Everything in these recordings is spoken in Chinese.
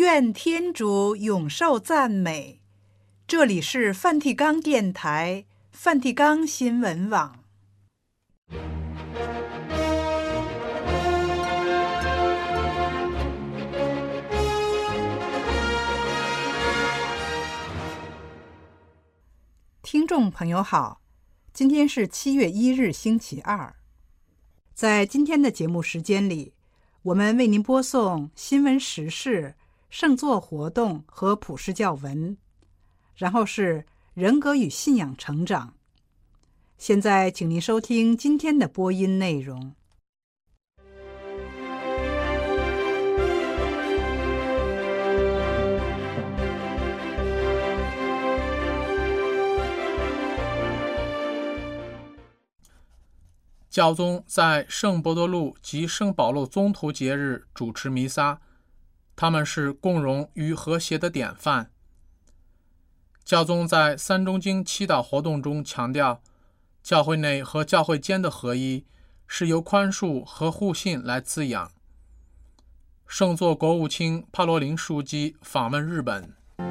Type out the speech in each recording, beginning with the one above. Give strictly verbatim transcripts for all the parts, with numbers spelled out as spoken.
愿天主永受赞美。这里是梵蒂冈电台、梵蒂冈新闻网。听众朋友好，今天是七月一日星期二。在今天的节目时间里，我们为您播送新闻时事、圣座活动和普世教文，然后是人格与信仰成长。现在请您收听今天的播音内容。 教宗在圣伯多禄及圣保禄宗徒节日主持弥撒，他们是共荣与和谐的典范。教宗在三中经祈祷活动中强调，教会内和教会间的合一是由宽恕和互信来滋养。圣座国务卿帕罗林书记访问日本。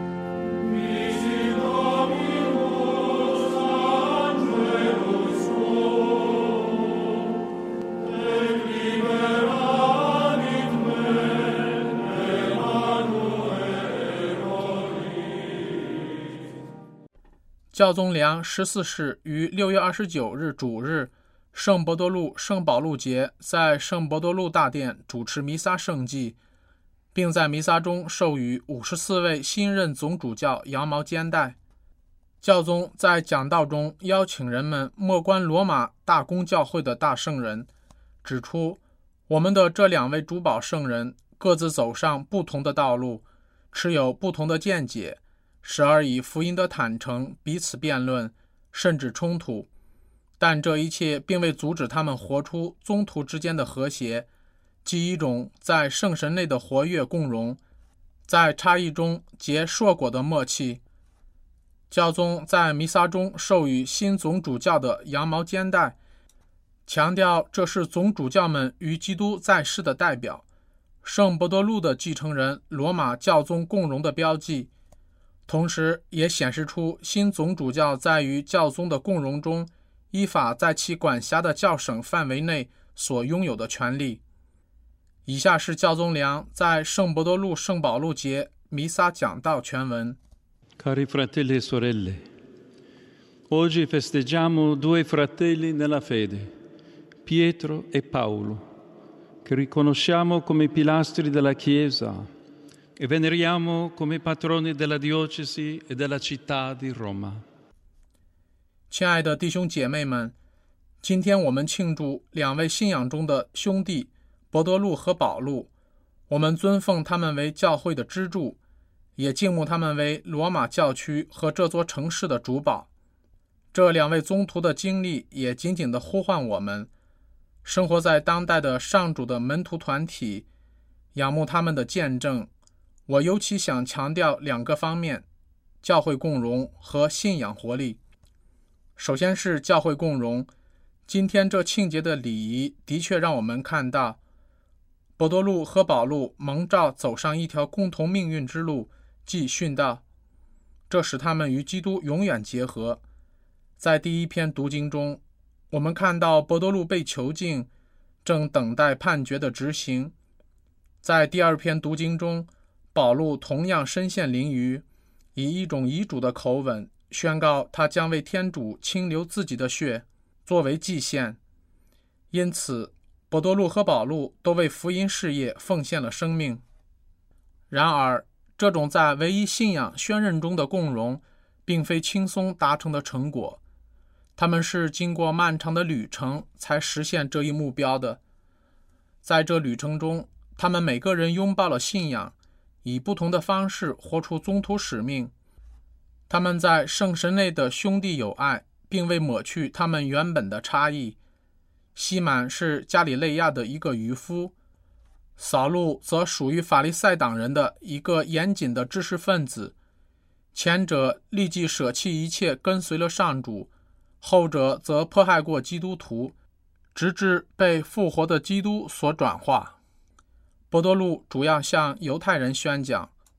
教宗良十四世于六月二十九日主日圣伯多禄圣保禄节在圣伯多禄大殿主持弥撒圣祭，并在弥撒中授予五十四位新任总主教羊毛肩带。教宗在讲道中邀请人们默观罗马大公教会的大圣人，指出我们的这两位主保圣人各自走上不同的道路，持有不同的见解，时而以福音的坦诚彼此辩论，甚至冲突，但这一切并未阻止他们活出宗徒之间的和谐，即一种在圣神内的活跃共荣，在差异中结硕果的默契。教宗在弥撒中授予新总主教的羊毛肩带，强调这是总主教们与基督在世的代表，圣伯多禄的继承人罗马教宗共荣的标记，同时也显示出新总主教在与教宗的共荣中依法在其管辖的教省范围内所拥有的权利。以下是教宗良在圣伯多禄圣保禄节弥撒讲道全文。 Cari fratelli e sorelle, oggi festeggiamo due fratelli nella fede, Pietro e Paolo, che riconosciamo come pilastri della Chiesa,e veneriamo come patroni della diocesi e della città di Roma。 亲爱的弟兄姐妹们，今天我们庆祝两位信仰中的兄弟伯多禄和保禄，我们尊奉他们为教会的支柱，也敬慕他们为罗马教区和这座城市的主保。这两位宗徒的经历也紧紧地呼唤我们，生活在当代的上主的门徒团体，仰慕他们的见证。我尤其想强调两个方面：教会共荣和信仰活力。首先是教会共荣，今天这庆节的礼仪的确让我们看到伯多禄和保禄蒙召走上一条共同命运之路，即殉道，这使他们与基督永远结合。在第一篇读经中，我们看到伯多禄被囚禁，正等待判决的执行。在第二篇读经中，保禄同样身陷囹圄，以一种遗嘱的口吻宣告他将为天主倾流自己的血作为祭献。因此伯多禄和保禄都为福音事业奉献了生命。然而这种在唯一信仰宣认中的共荣并非轻松达成的成果，他们是经过漫长的旅程才实现这一目标的。在这旅程中，他们每个人拥抱了信仰，以不同的方式活出宗徒使命。他们在圣神内的兄弟友爱并未抹去他们原本的差异。西满是加里肋亚的一个渔夫，扫路则属于法利赛党人的一个严谨的知识分子。前者立即舍弃一切跟随了上主，后者则迫害过基督徒，直至被复活的基督所转化。伯多禄主要向犹太人宣讲，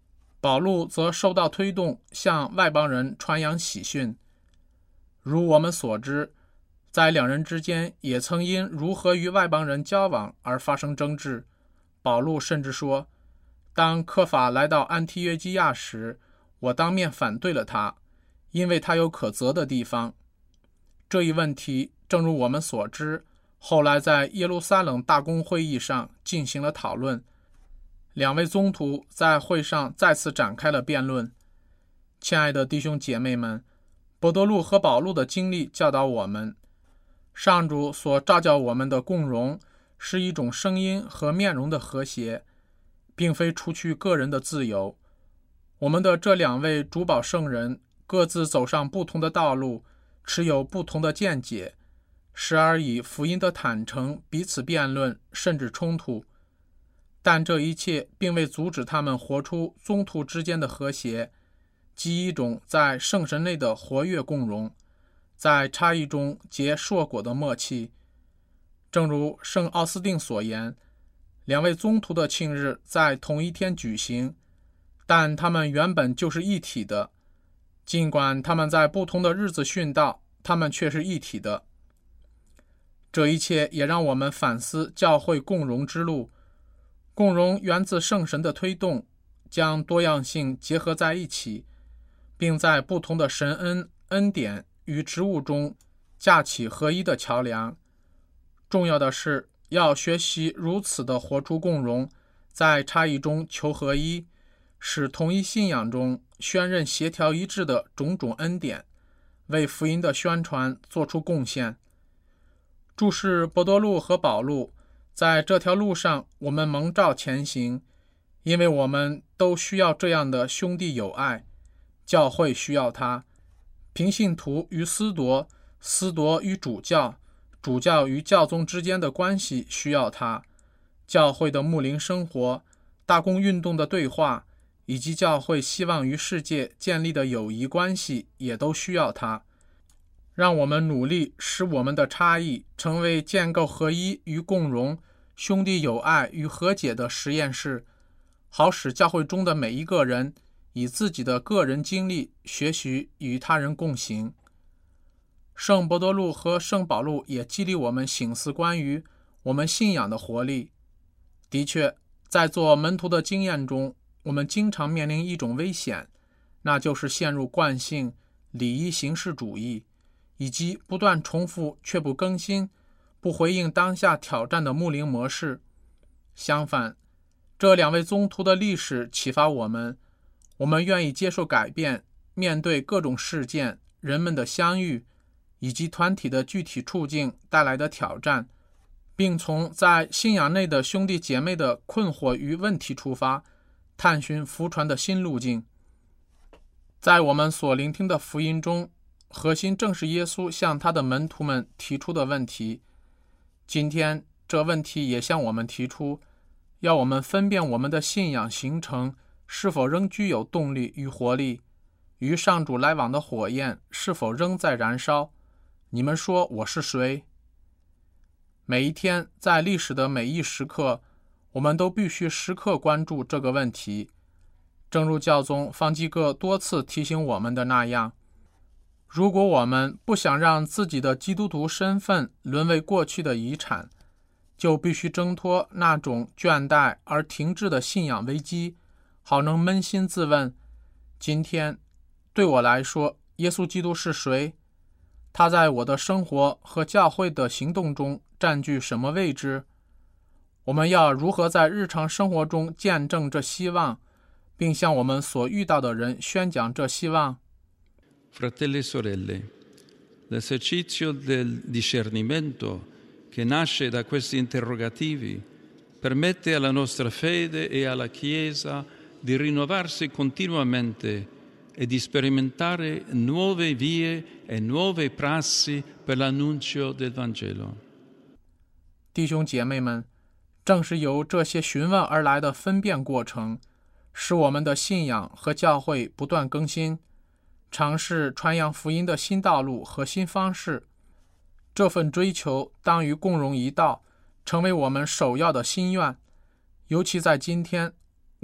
保禄则受到推动，向外邦人传扬喜讯。如我们所知，在两人之间也曾因如何与外邦人交往而发生争执。保禄甚至说，当科法来到安提约基亚时，我当面反对了他，因为他有可责的地方。这一问题，正如我们所知，后来在耶路撒冷大公会议上进行了讨论。两位宗徒在会上再次展开了辩论。亲爱的弟兄姐妹们，伯多禄和保禄的经历教导我们，上主所召叫我们的共融是一种声音和面容的和谐，并非除去个人的自由。我们的这两位主保圣人各自走上不同的道路，持有不同的见解，时而以福音的坦诚彼此辩论，甚至冲突。但这一切并未阻止他们活出宗徒之间的和谐，即一种在圣神内的活跃共融，在差异中结硕果的默契。正如圣奥斯定所言，两位宗徒的庆日在同一天举行，但他们原本就是一体的，尽管他们在不同的日子殉道，他们却是一体的。这一切也让我们反思教会共融之路。共融源自圣神的推动，将多样性结合在一起，并在不同的神恩、恩典与职务中架起合一的桥梁。重要的是要学习如此的活出共融，在差异中求合一，使同一信仰中宣认协调一致的种种恩典，为福音的宣传做出贡献。注释伯多禄和保禄，在这条路上我们蒙召前行，因为我们都需要这样的兄弟友爱。教会需要他，平信徒与司铎，司铎与主教，主教与教宗之间的关系需要他，教会的牧灵生活，大公运动的对话，以及教会希望与世界建立的友谊关系也都需要他。让我们努力使我们的差异成为建构合一与共融、兄弟友爱与和解的实验室，好使教会中的每一个人以自己的个人经历学习与他人共行。圣伯多禄和圣保禄也激励我们省思关于我们信仰的活力。的确，在做门徒的经验中，我们经常面临一种危险，那就是陷入惯性、礼仪形式主义，以及不断重复却不更新、不回应当下挑战的牧灵模式。相反，这两位宗徒的历史启发我们，我们愿意接受改变，面对各种事件、人们的相遇以及团体的具体处境带来的挑战，并从在信仰内的兄弟姐妹的困惑与问题出发，探寻福传的新路径。在我们所聆听的福音中，核心正是耶稣向他的门徒们提出的问题。今天这问题也向我们提出，要我们分辨我们的信仰形成是否仍具有动力与活力，与上主来往的火焰是否仍在燃烧。你们说我是谁？每一天，在历史的每一时刻，我们都必须时刻关注这个问题。正如教宗方济各多次提醒我们的那样，如果我们不想让自己的基督徒身份沦为过去的遗产，就必须挣脱那种倦怠而停滞的信仰危机，好能扪心自问，今天对我来说，耶稣基督是谁？他在我的生活和教会的行动中占据什么位置？我们要如何在日常生活中见证这希望，并向我们所遇到的人宣讲这希望？ Fratelli e sorelle, l'esercizio del discernimento che nasce da questi interrogativi permette alla nostra fede e alla Chiesa di rinnovarsi continuamente e di sperimentare nuove vie e nuove prassi per l'annuncio del Vangelo. 弟兄姐妹们，正是由这些询问而来的分辨过程，使我们的信仰和教会不断更新，尝试传扬福音的新道路和新方式。这份追求当与共融一道，成为我们首要的心愿。尤其在今天，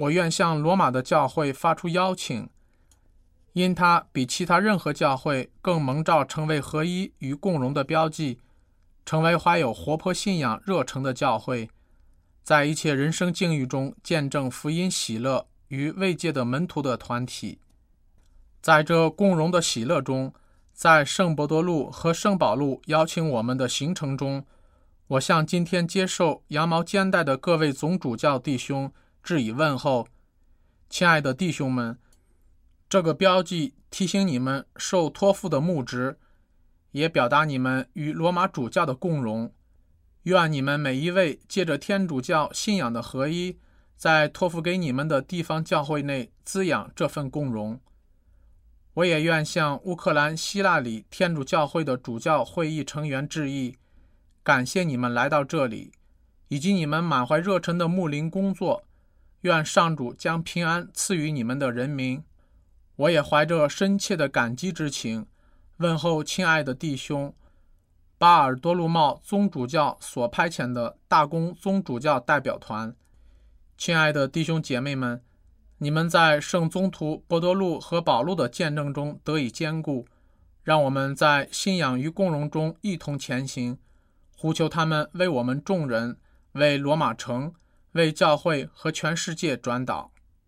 我愿向罗马的教会发出邀请，因它比其他任何教会更蒙召成为合一与共荣的标记，成为怀有活泼信仰热诚的教会，在一切人生境遇中见证福音喜乐与慰藉的门徒的团体。在这共荣的喜乐中，在圣伯多禄和圣保禄邀请我们的行程中，我向今天接受羊毛肩带的各位总主教弟兄致以问候。亲爱的弟兄们，这个标记提醒你们受托付的牧职，也表达你们与罗马主教的共荣。愿你们每一位借着天主教信仰的合一，在托付给你们的地方教会内滋养这份共荣。我也愿向乌克兰希腊里天主教会的主教会议成员致意，感谢你们来到这里，以及你们满怀热忱的牧灵工作。愿上主将平安赐予你们的人民。我也怀着深切的感激之情，问候亲爱的弟兄巴尔多禄茂宗主教所派遣的大公宗主教代表团。亲爱的弟兄姐妹们，你们在圣宗徒伯多禄和保禄的见证中得以坚固，让我们在信仰与共荣中一同前行，呼求他们为我们众人，为罗马城，为教会和全世界转祷。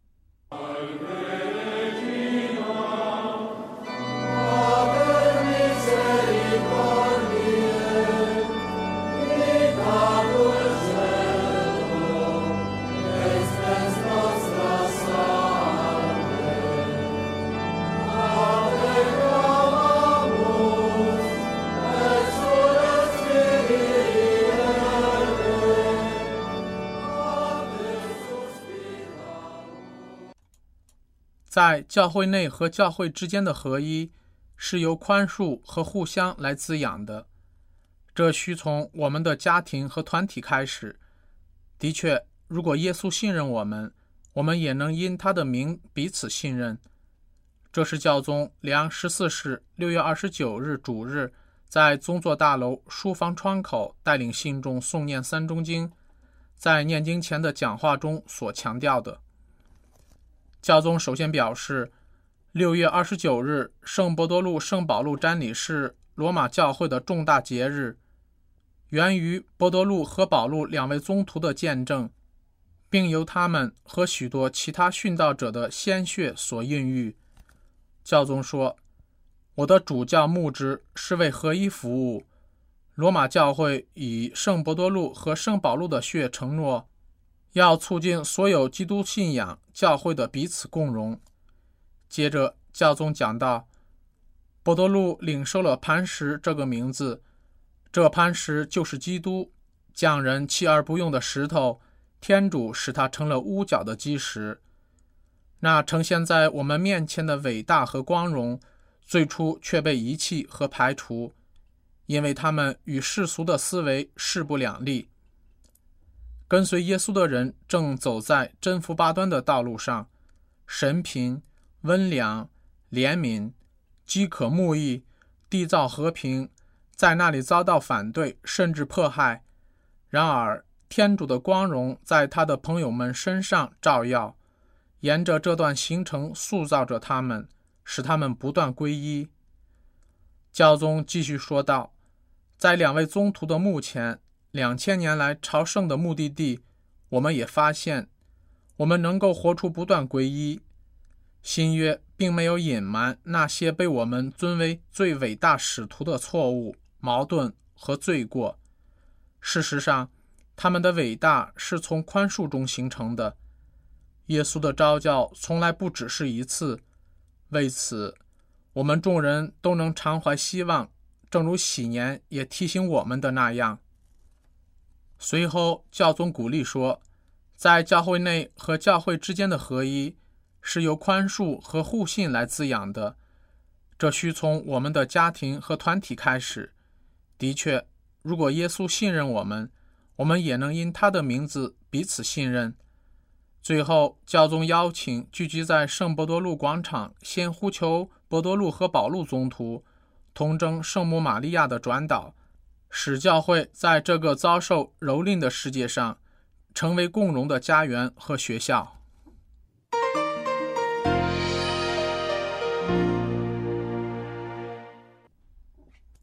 在教会内和教会之间的合一，是由宽恕和互相来滋养的。这需从我们的家庭和团体开始。的确，如果耶稣信任我们，我们也能因他的名彼此信任。这是教宗良十四世六月二十九日主日在宗座大楼书房窗口带领信众诵念三中经，在念经前的讲话中所强调的。教宗首先表示，六月二十九日圣伯多禄圣保禄瞻礼是罗马教会的重大节日，源于伯多禄和保禄两位宗徒的见证，并由他们和许多其他殉道者的鲜血所孕育。教宗说，我的主教牧职是为合一服务。罗马教会以圣伯多禄和圣保禄的血承诺，要促进所有基督信仰教会的彼此共荣。接着教宗讲到，伯多禄领受了磐石这个名字，这磐石就是基督，匠人弃而不用的石头，天主使它成了屋角的基石。那呈现在我们面前的伟大和光荣，最初却被遗弃和排除，因为他们与世俗的思维势不两立。跟随耶稣的人正走在真福八端的道路上，神贫、温良、怜悯、饥渴慕义、缔造和平，在那里遭到反对甚至迫害。然而天主的光荣在他的朋友们身上照耀，沿着这段行程塑造着他们，使他们不断皈依。教宗继续说道，在两位宗徒的墓前，两千年来朝圣的目的地，我们也发现，我们能够活出不断皈依。新约并没有隐瞒那些被我们尊为最伟大使徒的错误、矛盾和罪过。事实上，他们的伟大是从宽恕中形成的。耶稣的召教从来不只是一次，为此，我们众人都能常怀希望，正如喜年也提醒我们的那样。随后教宗鼓励说，在教会内和教会之间的合一是由宽恕和互信来滋养的，这需从我们的家庭和团体开始。的确，如果耶稣信任我们，我们也能因他的名字彼此信任。最后教宗邀请聚集在圣伯多禄广场，先呼求伯多禄和保禄宗徒同争圣母玛利亚的转导，使教会在这个遭受蹂躏的世界上成为共荣的家园和学校。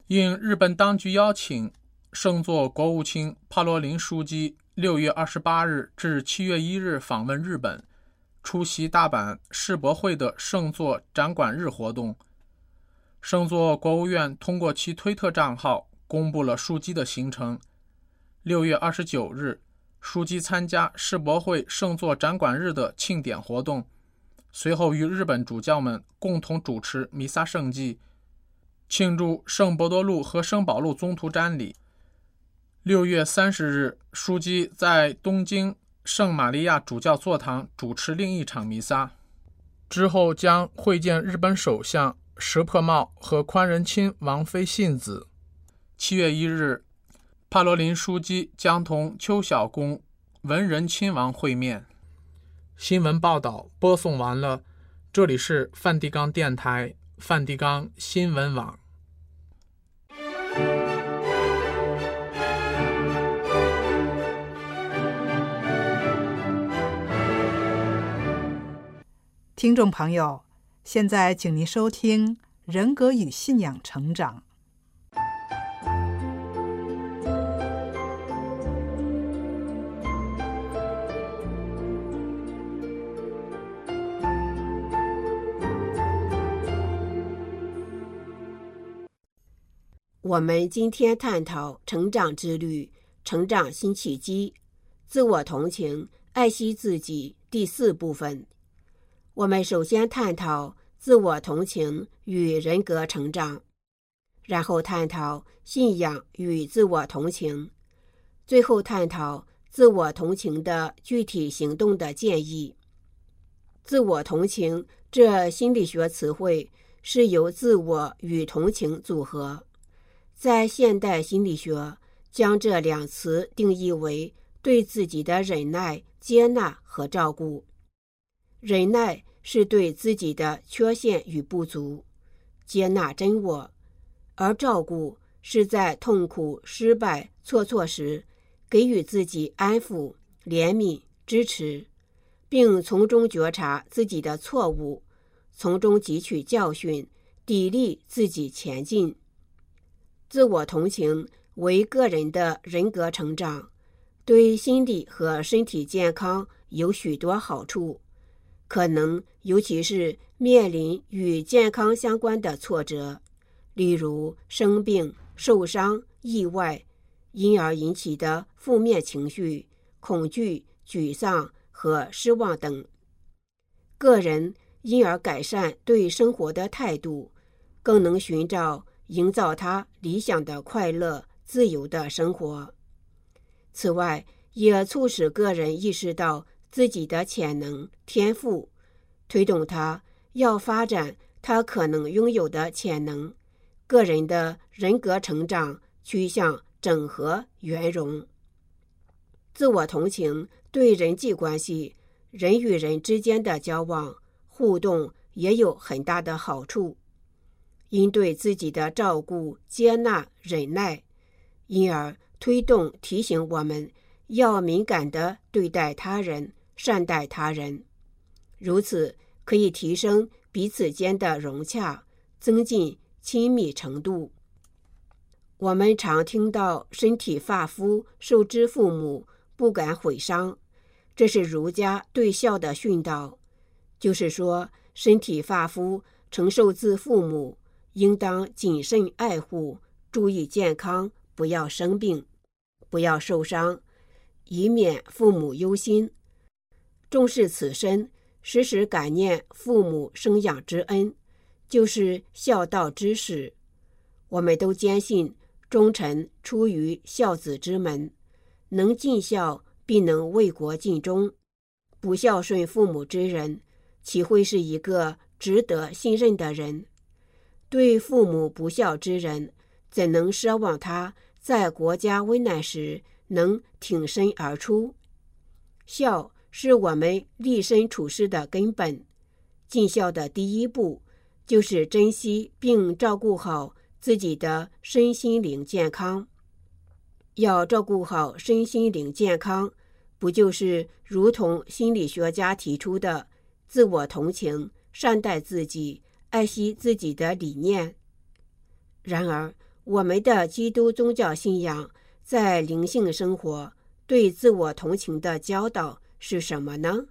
应日本当局邀请，圣座国务卿帕罗林书记六月二十八日至七月一日访问日本，出席大阪世博会的圣座展馆日活动。圣座国务院通过其推特账号公布了书记的行程。六月二十九日，书记参加世博会圣座展馆日的庆典活动，随后与日本主教们共同主持弥撒圣祭，庆祝圣伯多禄和圣保禄宗徒瞻礼。六月三十日，书记在东京圣玛利亚主教座堂主持另一场弥撒，之后将会见日本首相石破茂和宽仁亲王妃信子。七月一日，帕罗林书记将同邱小公文仁亲王会面。新闻报道播送完了，这里是梵蒂冈电台梵蒂冈新闻网。 听众朋友，现在请您收听人格与信仰成长。 我们今天探讨成长之旅、成长新契机、自我同情、爱惜自己第四部分。我们首先探讨自我同情与人格成长，然后探讨信仰与自我同情，最后探讨自我同情的具体行动的建议。自我同情这心理学词汇是由自我与同情组合，在现代心理学将这两词定义为对自己的忍耐、接纳和照顾。忍耐是对自己的缺陷与不足，接纳真我；而照顾是在痛苦、失败、错错时，给予自己安抚、怜悯、支持，并从中觉察自己的错误，从中汲取教训，砥砺自己前进。自我同情为个人的人格成长，对心理和身体健康有许多好处。可能尤其是面临与健康相关的挫折，例如生病、受伤、意外，因而引起的负面情绪、恐惧、沮丧和失望等。个人因而改善对生活的态度，更能寻找营造他理想的快乐、自由的生活。此外，也促使个人意识到自己的潜能、天赋，推动他要发展他可能拥有的潜能。个人的人格成长趋向整合圆融。自我同情对人际关系、人与人之间的交往互动也有很大的好处。因对自己的照顾、接纳、忍耐，因而推动提醒我们要敏感地对待他人，善待他人。如此可以提升彼此间的融洽，增进亲密程度。我们常听到身体发肤受之父母，不敢毁伤，这是儒家对孝的训导，就是说身体发肤承受自父母，应当谨慎爱护，注意健康，不要生病，不要受伤，以免父母忧心。重视此身，时时感念父母生养之恩，就是孝道之始。我们都坚信忠臣出于孝子之门，能尽孝必能为国尽忠。不孝顺父母之人，岂会是一个值得信任的人？对父母不孝之人，怎能奢望他在国家危难时能挺身而出？孝是我们立身处世的根本，尽孝的第一步就是珍惜并照顾好自己的身心灵健康。要照顾好身心灵健康，不就是如同心理学家提出的自我同情、善待自己、爱惜自己的理念？然而， 我们的基督宗教信仰在灵性生活对自我同情的教导是什么呢？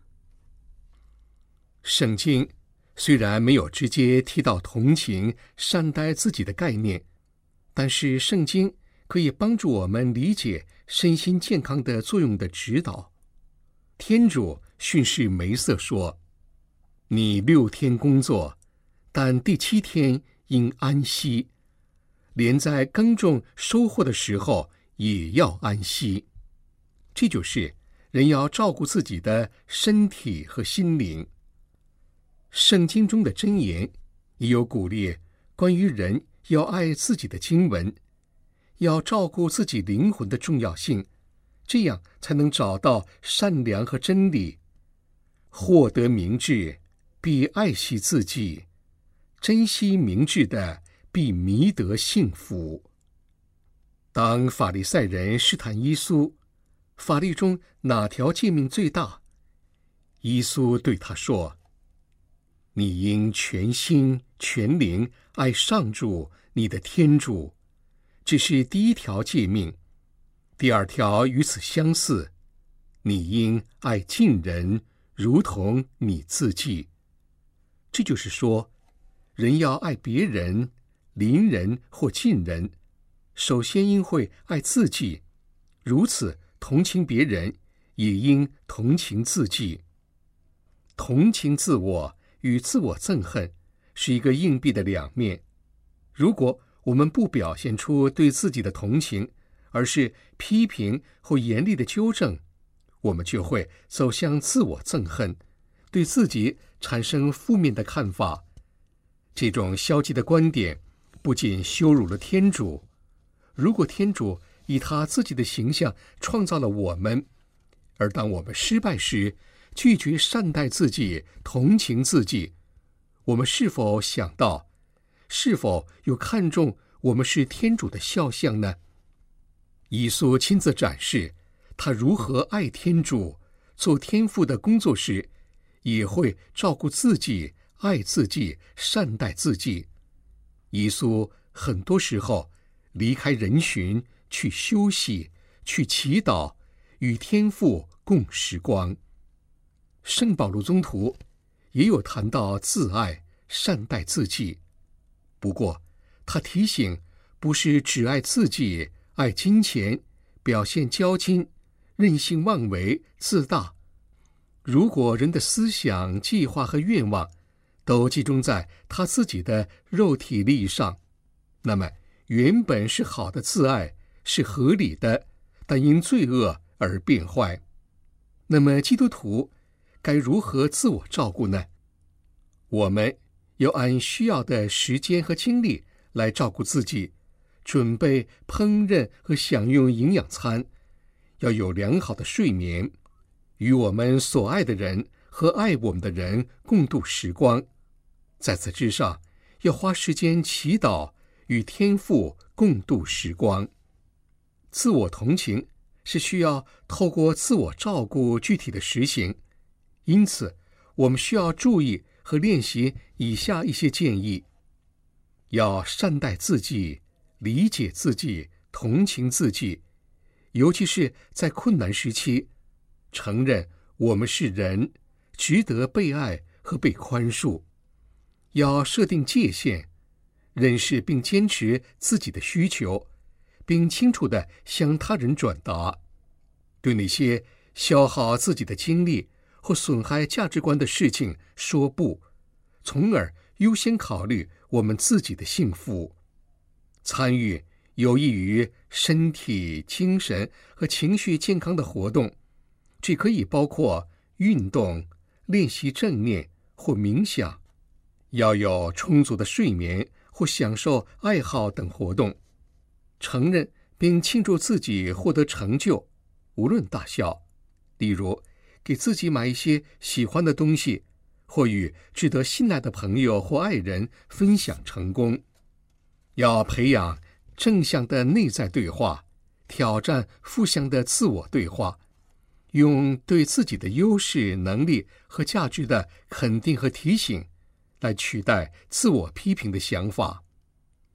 圣经虽然没有直接提到同情、善待自己的概念，但是圣经可以帮助我们理解身心健康的作用的指导。天主训示梅瑟说：“你六天工作，但第七天应安息，连在耕种收获的时候也要安息。”这就是人要照顾自己的身体和心灵。圣经中的箴言也有鼓励关于人要爱自己的经文，要照顾自己灵魂的重要性，这样才能找到善良和真理。获得明智，必爱惜自己；珍惜明智的，必弥得幸福。当法利赛人试探耶稣，法律中哪条诫命最大？耶稣对他说：“你应全心全灵爱上主你的天主，这是第一条诫命。第二条与此相似，你应爱近人如同你自己。”这就是说，人要爱别人、邻人或近人，首先应会爱自己，如此同情别人，也应同情自己。同情自我与自我憎恨是一个硬币的两面。如果我们不表现出对自己的同情，而是批评或严厉的纠正，我们就会走向自我憎恨，对自己产生负面的看法。这种消极的观点不仅羞辱了天主，如果天主以他自己的形象创造了我们，而当我们失败时拒绝善待自己、同情自己，我们是否想到，是否有看重我们是天主的肖像呢？耶稣亲自展示他如何爱天主，做天父的工作时，也会照顾自己、爱自己、善待自己。耶稣很多时候离开人群，去休息，去祈祷，与天父共时光。圣保禄宗徒也有谈到自爱、善待自己，不过他提醒，不是只爱自己、爱金钱、表现骄矜、任性妄为、自大。如果人的思想、计划和愿望都集中在他自己的肉体利益上，那么原本是好的自爱是合理的，但因罪恶而变坏。那么基督徒该如何自我照顾呢？我们要按需要的时间和精力来照顾自己，准备烹饪和享用营养餐，要有良好的睡眠，与我们所爱的人和爱我们的人共度时光。在此之上，要花时间祈祷，与天父共度时光。自我同情是需要透过自我照顾具体的实行，因此我们需要注意和练习以下一些建议：要善待自己，理解自己，同情自己，尤其是在困难时期，承认我们是人，值得被爱和被宽恕。要设定界限，认识并坚持自己的需求，并清楚地向他人转达。对那些消耗自己的精力或损害价值观的事情说不，从而优先考虑我们自己的幸福。参与有益于身体、精神和情绪健康的活动，这可以包括运动、练习正念或冥想。要有充足的睡眠或享受爱好等活动。承认并庆祝自己获得成就，无论大小，例如给自己买一些喜欢的东西，或与值得信赖的朋友或爱人分享成功。要培养正向的内在对话，挑战负向的自我对话，用对自己的优势、能力和价值的肯定和提醒来取代自我批评的想法。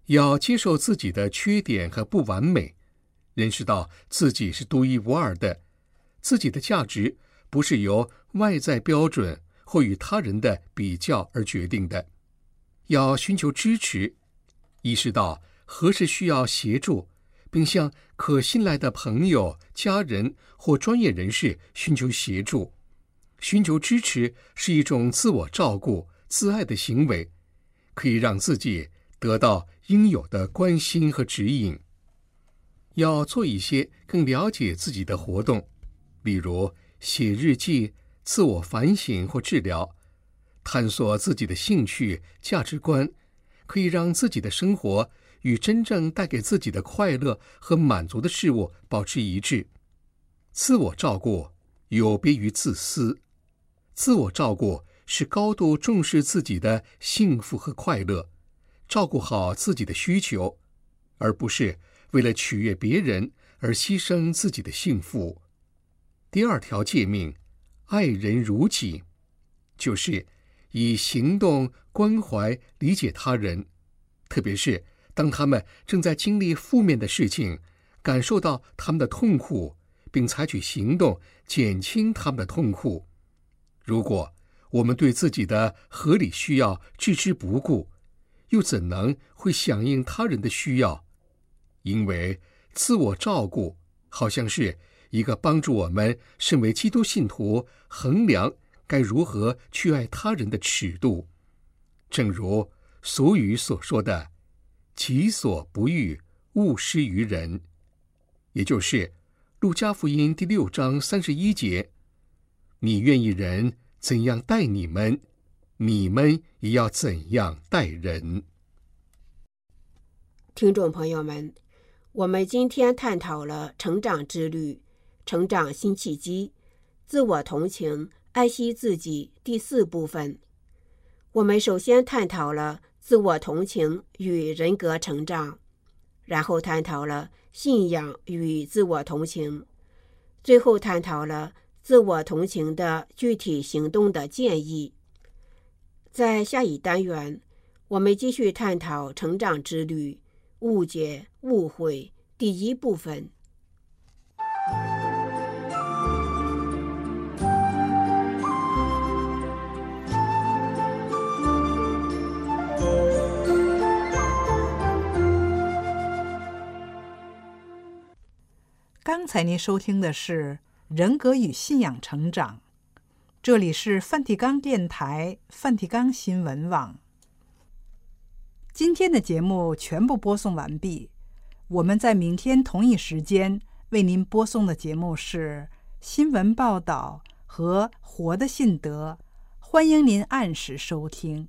要接受自己的缺点和不完美，认识到自己是独一无二的，自己的价值不是由外在标准或与他人的比较而决定的。要寻求支持，意识到何时需要协助，并向可信赖的朋友、家人或专业人士寻求协助。寻求支持是一种自我照顾、自爱的行为，可以让自己得到应有的关心和指引。要做一些更了解自己的活动，例如写日记、自我反省或治疗，探索自己的兴趣、价值观，可以让自己的生活与真正带给自己的快乐和满足的事物保持一致。自我照顾有别于自私，自我照顾是高度重视自己的幸福和快乐，照顾好自己的需求，而不是为了取悦别人而牺牲自己的幸福。第二条诫命，爱人如己，就是以行动关怀理解他人，特别是当他们正在经历负面的事情，感受到他们的痛苦，并采取行动减轻他们的痛苦。如果我们对自己的合理需要置之不顾，又怎能会响应他人的需要？因为自我照顾好像是一个帮助我们身为基督信徒衡量该如何去爱他人的尺度。正如俗语所说的，己所不欲，勿施于人，也就是路加福音第六章三十一节，你愿意人怎样待你们，你们也要怎样待人。 听众朋友们，我们今天探讨了成长之旅、成长新契机、自我同情、爱惜自己第四部分。我们首先探讨了自我同情与人格成长，然后探讨了信仰与自我同情，最后探讨了自我同情的具体行动的建议。在下一单元，我们继续探讨成长之旅、误解、误会第一部分。 刚才您收听的是人格与信仰成长，这里是梵蒂冈电台梵蒂冈新闻网。今天的节目全部播送完毕，我们在明天同一时间为您播送的节目是新闻报道和活的信德，欢迎您按时收听。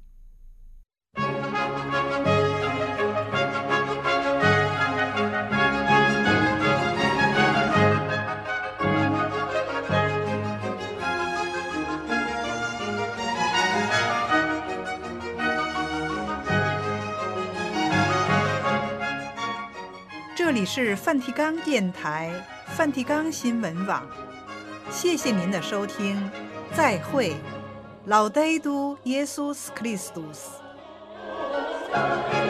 这里是梵蒂冈电台梵蒂冈新闻网，谢谢您的收听，再会。Laudetur Jesus Christus。